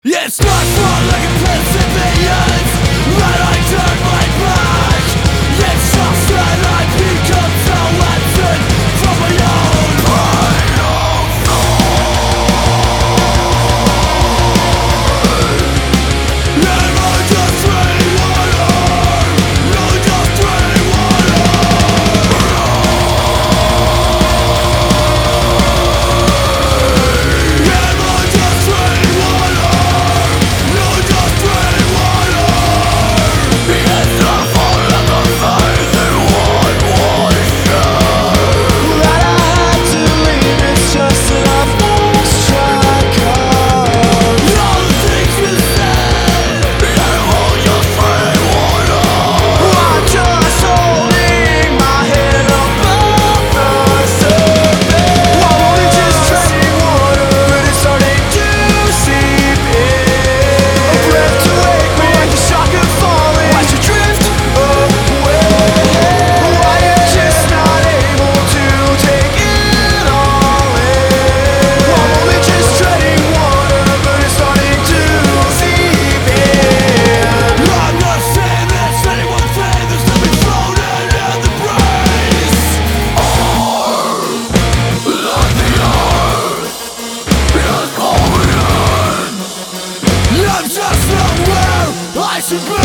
It's not fun like a perseverance that I turn my back. It's just that I become so absent from my own brain of thought. And I just drink water. I just drink water. And I just drink water. I'm just not where I should be.